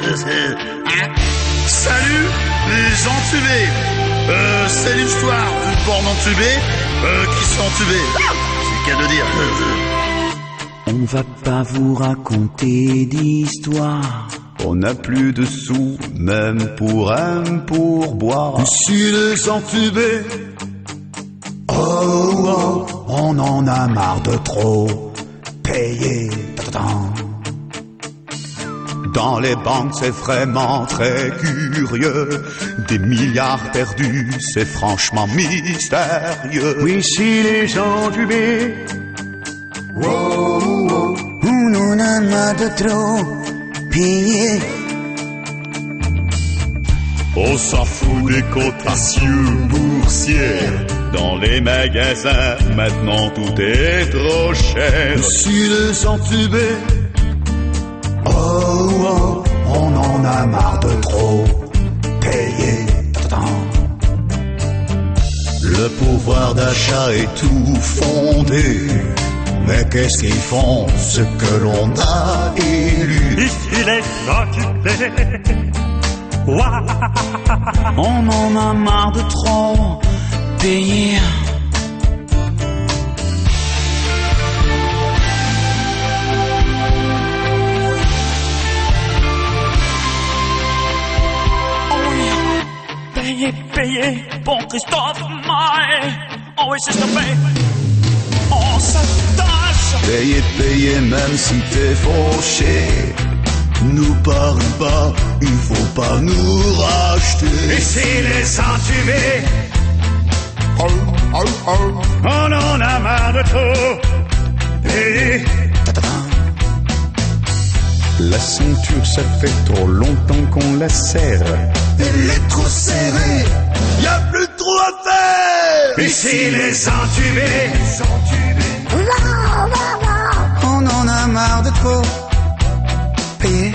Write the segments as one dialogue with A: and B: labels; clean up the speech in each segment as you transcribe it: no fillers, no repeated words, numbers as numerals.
A: Salut les entubés. C'est l'histoire du porc entubé qui s'est entubé. C'est le cas de dire.
B: On va pas vous raconter d'histoire.
C: On n'a plus de sous, même pour un pourboire.
A: Ici les entubés.
C: Oh, oh, on en a marre de trop payer. Dans les banques, c'est vraiment très curieux. Des milliards perdus, c'est franchement mystérieux.
B: Oui, si les entubés.
C: Oh, oh,
B: On en a marre de trop payer.
C: on s'en fout des cotations boursières. Dans les magasins, maintenant tout est trop cher.
A: Ici les entubés.
C: Oh, oh, on en a marre de trop payer. Le pouvoir d'achat est tout fondé. Mais qu'est-ce qu'ils font, ce que l'on a élu?
D: Ici les entubés.
B: On en a marre de trop payer.
D: Payez, bon Christophe, Maé, on essaie de payer, on s'attache.
C: Payer, même si t'es fauché. Nous parle pas, il faut pas nous racheter.
D: Ici les entubés, on en a marre de trop payer.
C: La ceinture, ça fait trop longtemps qu'on la serre. Elle est trop serrée, y a plus trop à faire.
D: Ici les entubés,
B: On en a marre de trop payer.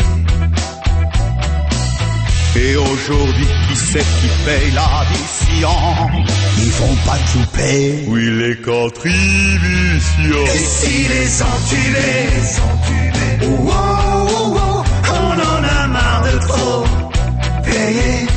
C: Et aujourd'hui, qui c'est qui paye l'addition? Ils font pas tout payer. Oui, les contributions.
D: ici les entubés, oh, oh, oh, oh, on en a marre de trop payer.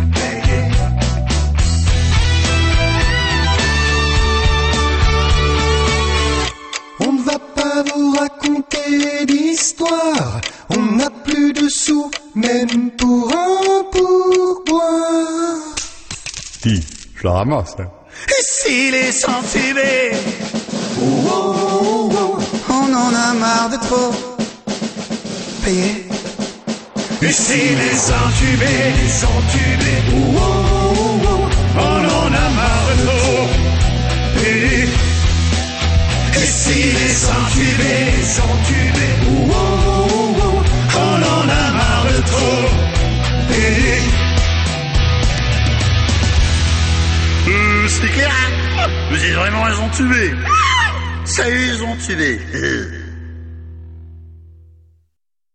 E: On ne va pas vous raconter d'histoire. On n'a plus de sous, même pour un pourboire.
C: Dis, je la ramasse, hein.
D: Ici les entubés,
E: Oh, oh, oh, oh.
B: On en a marre de trop payer.
D: ici les entubés, oh, oh, oh, oh, on en a marre de trop payer. Ici les entubés, oh, oh, oh, oh, on en a marre de trop payer.
A: C'est clair. Vous êtes vraiment les entubés. Salut les entubés.